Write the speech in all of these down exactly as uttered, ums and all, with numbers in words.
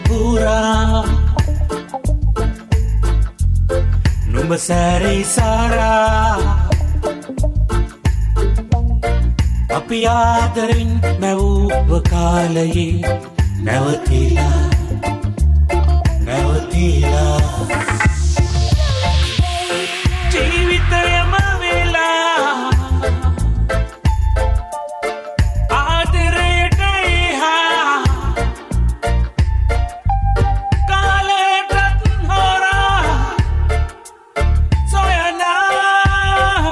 පුරා නුඹ සැරේ සාරා අපි ආදරෙන් මැවූව කාලයේ නැවතිලා නැවතිලා ජීවිතයම වෙලා ආදරයට එහා කාලයටත් හොරා සොයනා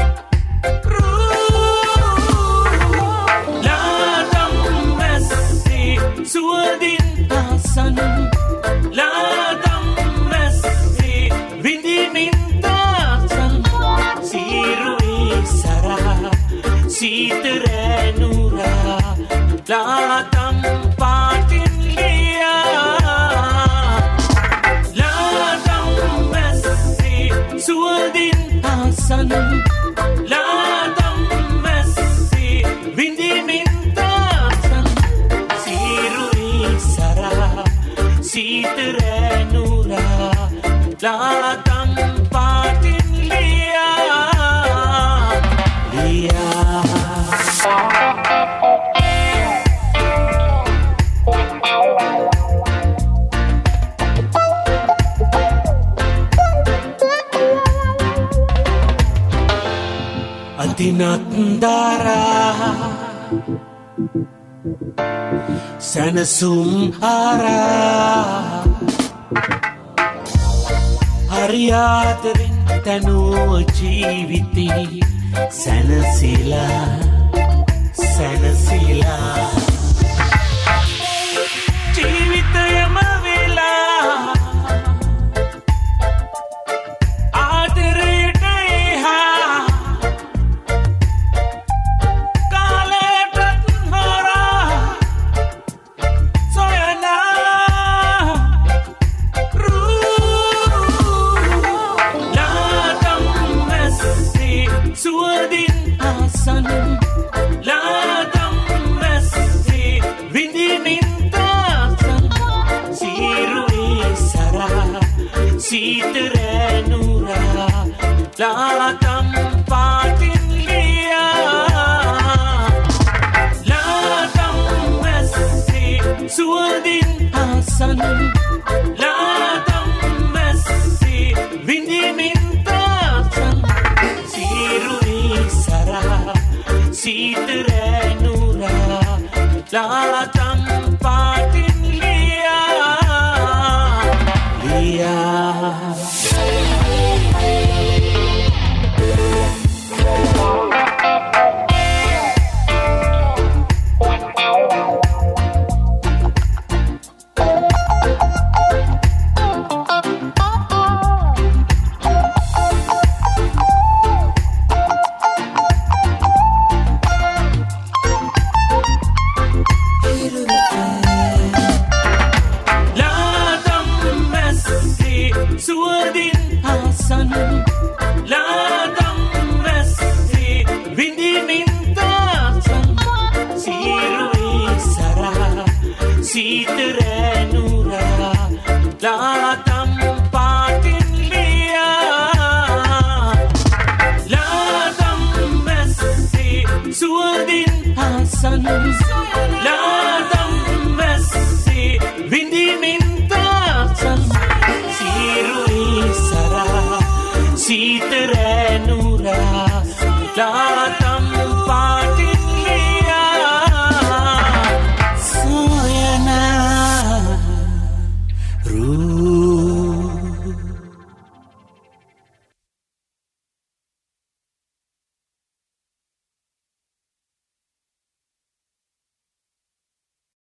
ලාදම් මැස්සි සුවදින් අසන් ලාදම් මැස්සි විඳිමින් තාසන් සීරුයි සරා සීතරැනුරා ලාදම් පාටින් ලියා ලාදම් මැස්සි සුවදින් අසන් ලාදම් මැස්සි විඳිමින් තාසන් සීරුයි සරා සීතරැනුරා ලාදම් පාටින් ලියා ලියා අදිනත් දාරා සැනසුම් ආරා හරියාදරින් තනුව ජීවිතේ සැනසීලා සැනසීලා ජීවිතයම වෙලා ආදරයට එහා කාලයටත් හොරා සොයනා ලාදම් මැස්සි සුවදින් අසන් ලාදම් මැස්සි විඳිමින් තාසන් සීරුයි සරා සීතරැනුරා ලාදම් පාටින් ලියා ලාදම් මැස්සි සුවදින් අසන් ලාදම් මැස්සි විඳිමින් තාසන් සීරුයි සරා සීතරැනුරා ලාදම් පාටින් ලියා ලියා ලාදම් මැස්සි සුවදින් අසන් ලාදම් මැස්සි විඳිමින් තාසන් සීරුයි සරා සීතරැනුරා ලාදම්